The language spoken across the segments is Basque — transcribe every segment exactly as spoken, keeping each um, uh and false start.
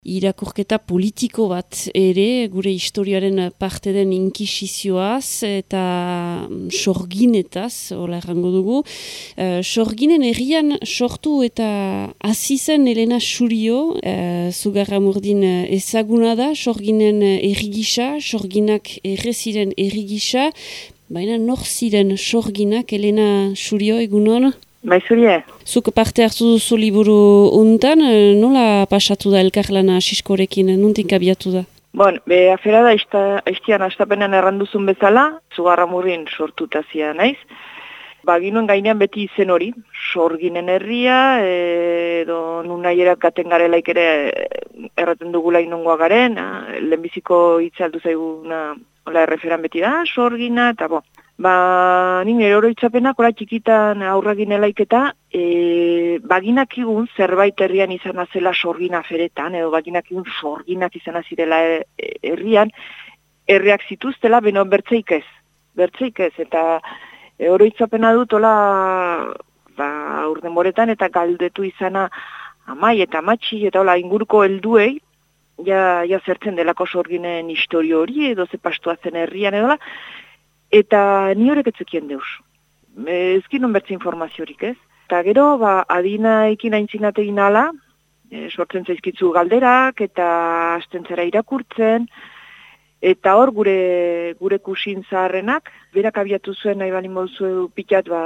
irakurketa politiko bat ere, gure historiaren parte den inkisizioaz eta sorginetaz, hola errango dugu. Uh, sorginen herrian sortu eta hasi zen Elena Xurio, uh, Zugarramurdin ezaguna da, sorginen herri gisa, sorginak erre ziren herri gisa, baina nor ziren sorginak, Elena Xurio, egunon? Bai, zurie. Zuk parte hartu duzu liburu untan, nola pasatu da elkarlana Siskorekin, nontik abiatu da? Bon, be, afera da, aiztian astapenean erranduzun bezala, Zugarramurdin sortutazia naiz. Ba, ginoen gainean beti izen hori, sorginen herria, edo nunaierak gaten garelaik ere erraten dugula inongoa garen, lehenbiziko hitza aldu zaiguna, hola erreferan beti da, sorgina, eta bo. Ba, nik nire oroitzapenak ora txikitan aurra ginelaik eta e, baginak igun zerbait herrian izan azela sorgina feretan, edo baginak igun sorginak izan azirela herrian, herriak zituztela, beno bertzeik ez, bertzeik ez, eta e, oroitzapena dut, hola, ba, urdenboretan eta galdetu izana amai eta amatxi, eta hola, inguruko helduei, ja, ja zertzen delako sorginen historio hori, edo ze pastua zen herrian, edo la, eta ni horrek etzekien deus. Ezkin non bertze informaziorik ez. Eta gero, ba, adina ekin aintzinategin ala, e, sortzen zaizkitzu galderak, eta hasten zera irakurtzen, eta hor gure gure kusin zaharrenak, berak abiatu zuen nahi balin moduzu pikat, ba,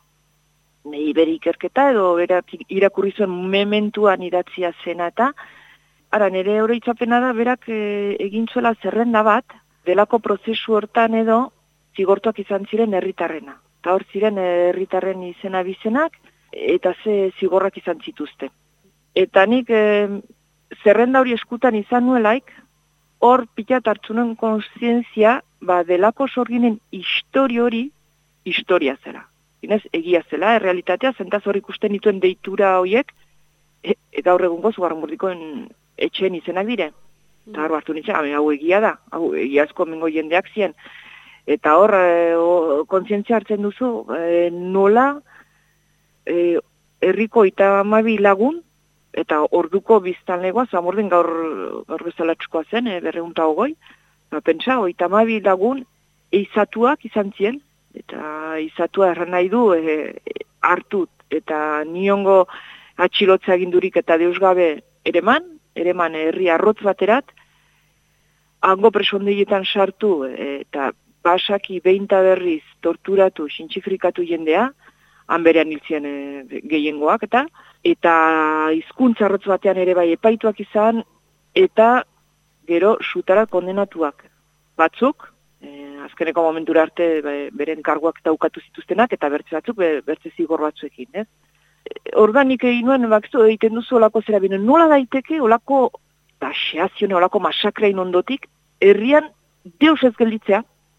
iberi ikerketa, edo berak irakurri zuen mementuan idatzia zena, eta ara, nire oroitzapena da, berak e, egin zuela zerrenda bat, delako prozesu hortan edo, zigortuak izan ziren herritarrena. Eta hor ziren herritarren izena bizenak, eta ze zigorrak izan zituzte. Eta nik e, zerrenda hori eskutan izan nuelaik, hor pilat hartzunen kontzientzia, ba, delako sorginen histori hori, historia zela. Ginez, egia zela, errealitatea, zentaz hor ikusten dituen deitura horiek, e, e, gaur egungo Zugarramurdikoen etxeen izenak dire. Eta hor hartu nintzen, hau egia da, hau egiazko mengo jendeak zien. Eta hor, e, kontzientzia hartzen duzu, e, nola e, herriko eta hamabi lagun, eta orduko biztanlegoa, Zugarramurdin gaur, gaur bezalatxukoa zen, e, berreunta hogoi, ba, pentsa, oita hamabi lagun eizatuak izan zien, eta eizatua erran nahi du e, hartut, eta niongo atxilotza egindurik eta deusgabe ereman, ereman herri arrotz baterat, hango presondietan sartu, e, eta basaki behinta berriz torturatu, sintxifrikatu jendea, hanberean hiltzien e, gehiengoak, eta eta hizkuntza arrotz batean ere bai epaituak izan, eta gero sutara kondenatuak. Batzuk, e, azkeneko momentura arte be, beren karguak daukatu zituztenak, eta bertze batzuk, be, bertze zigor batzuekin, ez? Organik egin nuen, bakzu, egiten duzu olako zera binen, nola daiteke olako, eta xeazione, olako masakrein ondotik, herrian deus ez gelditzea,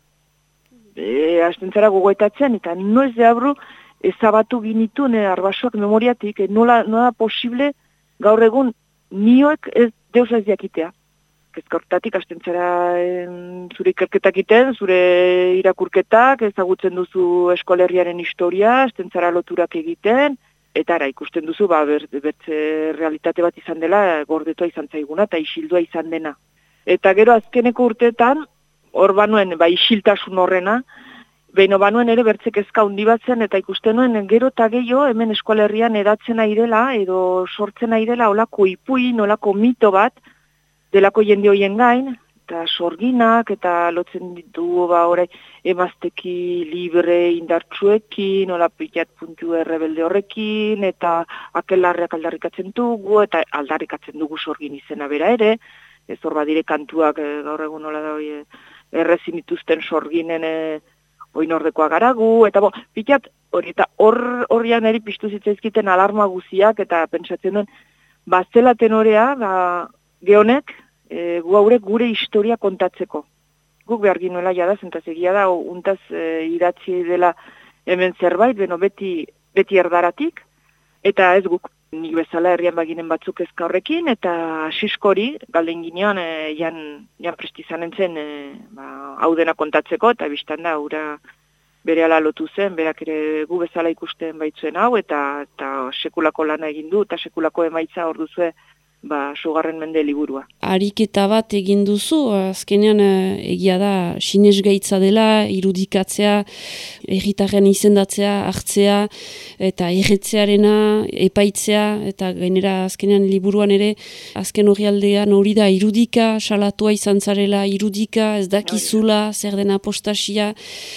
E, astentzara gogoetatzen, eta noiz deabru ezabatu ginituen e, arbasoak memoriatik, e, nola, nola posible gaur egun nioek ez, deus ez diakitea. Kezkortatik astentzara e, zure ikerketak iten, zure irakurketak, ezagutzen duzu eskolerriaren historia, astentzara loturak egiten, eta ara ikusten duzu, ba, ber, bertze realitate bat izan dela, gordetua izan zaiguna, eta isildua izan dena. Eta gero azkeneko urteetan, hor banuen, ba, isiltasun horrena, behin banuen ere bertzek ezka hundi bat zen, eta ikusten nuen gero eta gehiago hemen eskualerrian edatzen ari dela, edo sortzen ari dela olako ipuin, olako mito bat, delako jende hoien gain, eta sorginak, eta lotzen ditugu ba orai emazteki libre indartsuekin, hola pilat puntu errebelde horrekin, eta akelarreak aldarrikatzen dugu, eta aldarrikatzen dugu sorgin izena bera ere, ez hor badire kantuak e, gaur egun nola da hori e, errezin dituzten sorginen e, oinordekoa garagu, eta bo, pilat hori, eta hor horrian eri piztu zitzaizkiten alarma guziak, eta pentsatzen duen, ba, zela tenorea, ba, gehonek, e, gu haurek gure historia kontatzeko. Guk behar ginuela jada, zentaz egia da, untaz e, idatzi dela hemen zerbait, beno beti, beti erdaratik, eta ez guk. Nik bezala herrian baginen batzuk ezka horrekin, eta Siskori, galden ginean, e, jan, jan prestizanen zen, e, ba, hau dena kontatzeko, eta biztan da, ura bere ala lotu zen, berak ere gu bezala ikusten baitzuen hau, eta, eta sekulako lana egin du, eta sekulako emaitza hor duzue ba, sugarren mende liburua. Ariketa bat egin duzu, azkenean egia da sinesgaitza dela, irudikatzea, herritarren izendatzea, hartzea, eta erretzearena, epaitzea, eta gainera azkenean liburuan ere, azken hori aldean hori da irudika, salatua izan zarela, irudika, ez dakizula, zer den apostasia,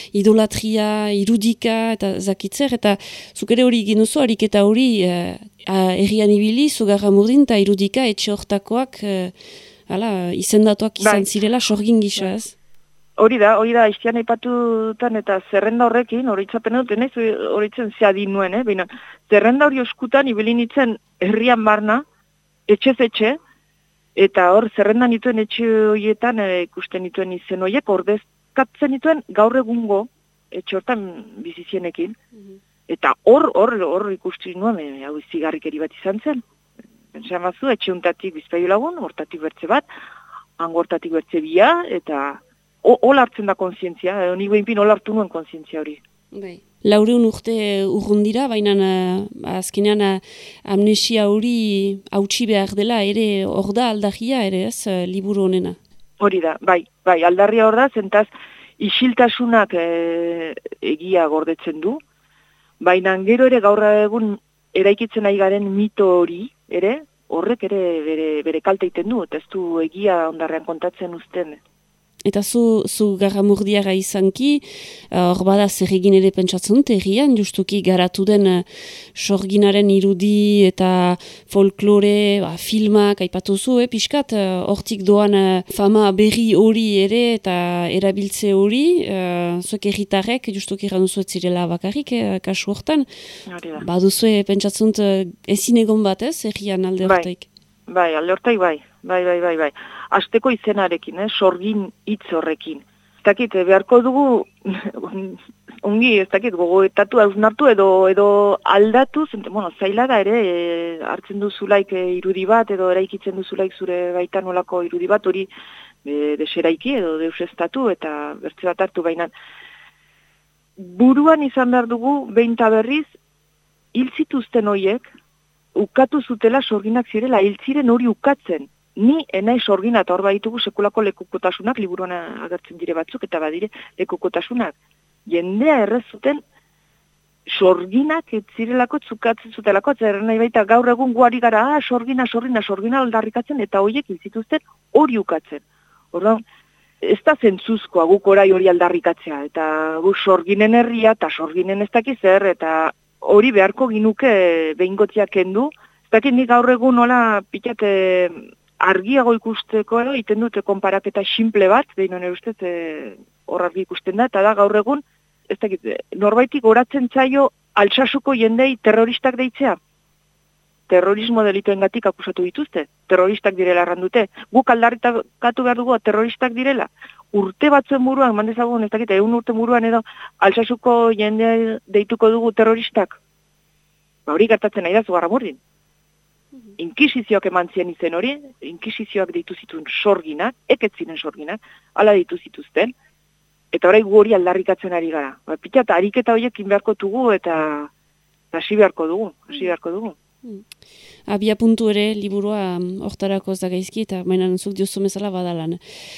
idolatria, irudika, eta zakitzer, eta zuk ere hori egin duzu, ariketa hori, eh, errian ibili, Zugarramurdin eta irudika etxe hortakoak eh, ala, izendatuak izan bai. Zirela sorgin gisa, ez? Hori da, hori da, iztian aipatutan eta zerrenda horrekin, hori itzapen dut, ez hori itzen zeadin nuen, eh? Baina, zerrenda hori oskutan ibili nintzen herrian barna, etxez etxe, eta hor zerrendan dituen etxe horietan eh, ikusten dituen izen horiek, ordezkatzen dituen gaur egungo etxe hortan bizizienekin. Mm-hmm. Eta hor, hor, hor ikusten nuen, hau zigarrikeri bat izan zen. Pentsan bazu, etxe untatik bizpaio lagun, hortatik bertze bat, angortatik bertze bia, eta hol hartzen da konsientzia, nik behinpin hol hartu nuen konsientzia hori. Bai. Laureun urte urrundira, baina azkenean amnesia hori hautsi behar dela, ere hor da aldarria, ere ez, liburu honena? Hori da, bai, bai, aldarria hor da, zentaz isiltasunak e, egia gordetzen du, baina gero ere gaur egun eraikitzen ari garen mito hori, ere, horrek ere bere, bere kalte egiten du, eta ez du egia ondarrean kontatzen uzten. Eta zu, zu Garramurdiara izanki, hor uh, bada zer egin ere pentsatzen dut, errian, justuki garatu den uh, sorginaren irudi eta folklore, ba, filmak, aipatu zu, eh, pixkat, hortik uh, doan uh, fama berri hori ere eta erabiltze hori, uh, zuek erritarrek, justuki errandu zuet zirela bakarrik, eh, kasu hortan, baduzu pentsatzen dut uh, ezin egon batez, errian alde hortaik. Bai, alde hortaik bai, bai, bai, bai, bai. Azteko izenarekin, eh, sorgin hitz horrekin. Ez dakit, beharko dugu, ongi, ez dakit, gogoetatu, hausnartu edo edo aldatu, zente, bueno, zaila da ere, e, hartzen duzulaik e, irudi bat, edo eraikitzen duzulaik zure baitan nolako irudi bat, hori e, deseraiki edo deusestatu, eta bertze bat hartu bainan. Buruan izan behar dugu, behin berriz, hil zituzten horiek, ukatu zutela sorginak zirela, hil ziren hori ukatzen. Ni enai sorgina eta hor baditugu sekulako lekukotasunak, liburuan agertzen dire batzuk, eta badire lekukotasunak. Jendea errez zuten sorginak etzirelako zukatzen zutelako, zerren nahi baita gaur egun guari gara, ah, sorgina, sorgina, sorgina aldarrikatzen, eta horiek izituzten hori ukatzen. Orduan, ez da zentzuzkoa guk orai hori aldarrikatzea, eta gu sorginen herria, eta sorginen ez dakiz zer, eta hori beharko ginuke behingotziak kendu. Ez dakit nik gaur egun nola pitate argiago ikusteko, no? Iten dute konparaketa simple bat, behin nire ustez hor argi ikusten da, eta da gaur egun, ez dakit, norbaitik oratzen zaio Altsasuko jendei terroristak deitzea. Terrorismo delituengatik akusatu dituzte, terroristak direla errandute. Guk aldarrikatu behar dugu terroristak direla. Urte batzuen buruan, mandezagun, ez dakit, egun urte buruan edo Altsasuko jendea deituko dugu terroristak. Ba hori gertatzen nahi da Zugarramurdin. Inkisizioak eman zien izen hori, inkisizioak deitu zituen sorginak, eket ziren sorginak, hala deitu zituzten, eta orai gu hori aldarrikatzen ari gara. Ba, Pitat, ariketa horiek inbeharko dugu eta hasi beharko dugu, hasi beharko dugu. Abia puntu ere, liburua hortarako ez da gaizki, eta mainan zuk diozu bezala badalan.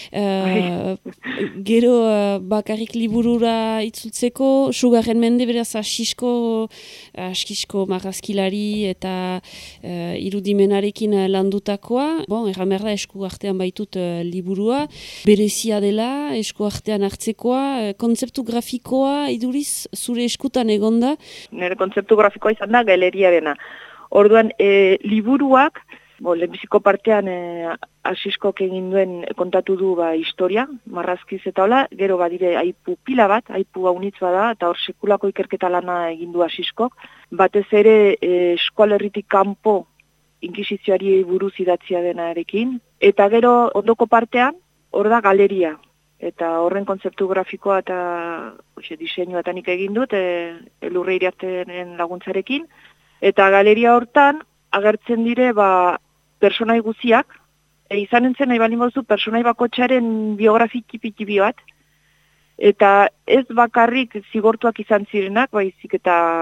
Uh, gero uh, bakarrik liburura itzultzeko, sugarren mende beraz asisko, asisko marrazkilari eta uh, irudimenarekin landutakoa. Bon, erran behar da esku artean baitut uh, liburua. Berezia dela, esku artean hartzekoa, uh, kontzeptu grafikoa iduriz zure eskutan egonda. Nire kontzeptu grafikoa izan da galeriarena. Orduan, e, liburuak, bo, lehenbiziko partean e, asiskok egin duen kontatu du ba, historia, marrazkiz eta hola, gero badire aipu pila bat, aipu haunitz bada, eta hor sekulako ikerketa lana egin du asiskok. Batez ere, e, eskualerritik kanpo inkisizioari buruz idatzia denarekin. Eta gero, ondoko partean, hor da galeria. Eta horren kontzeptu grafikoa eta oxe, diseinua eta nik egin dut, e, elurre iriartenen laguntzarekin. Eta galeria hortan, agertzen dire, ba, personai guziak, e, izan entzen nahi balin gozu, personai bakotxaren biografiki pitibi bat, eta ez bakarrik zigortuak izan zirenak, baizik eta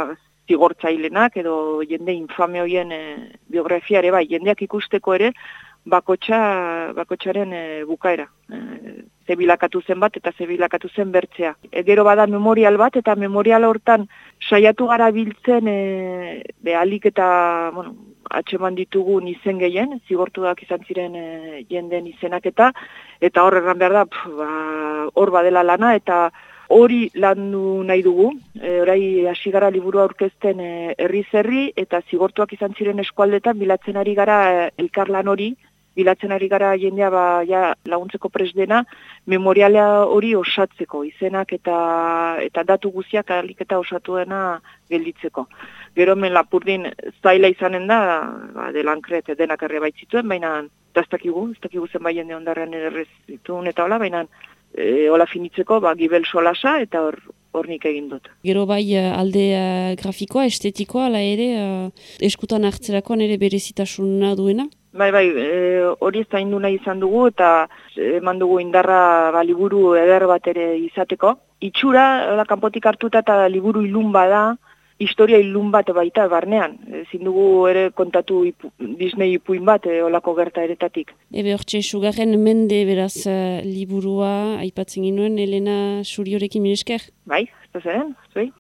zigortzailenak edo jende infame hoien e, biografia ere bai, jendeak ikusteko ere bakotxa, bakotxaren e, bukaera. E, ze bilakatu zen bat eta ze bilakatu zen bertzea. E, gero bada memorial bat eta memorial hortan saiatu gara biltzen e, behalik eta, bueno, atxeman ditugun izen gehien, zigortuak izan ziren e, jenden izenak eta, eta hor erran behar da, pf, ba, hor badela lana eta hori landu nahi dugu, e, orai hasi gara liburua aurkezten e, herriz herri eta zigortuak izan ziren eskualdetan bilatzen ari gara e, elkarlan hori, bilatzen ari gara jendea ba, ja, laguntzeko prest dena, memoriala hori osatzeko, izenak eta eta datu guztiak ahalik eta osatuena gelditzeko. Gero hemen Lapurdin zaila izanen da, ba, delankret denak erre baitzituen, baina ez dakigu, ez dakigu zenbait jende ondarrean errez dituen eta hola, baina e, hola finitzeko, ba, gibel solasa eta hor hor nik egin dut. Gero bai alde uh, grafikoa, estetikoa, ala ere, uh, eskutan hartzerakoan ere berezitasuna duena? Bai, bai, e, hori ez zaindu nahi izan dugu eta eman dugu indarra ba, liburu eder bat ere izateko. Itxura, hola, kanpotik hartuta eta liburu ilun bada, historia ilun bat baita barnean. Ezin dugu ere kontatu ipu, Disney ipuin bat e, olako gerta eretatik. Ebe hortxe, sugarren mende beraz uh, liburua aipatzen ginuen Elena Xuriorekin minesker? Bai, ez da zeren, zuei.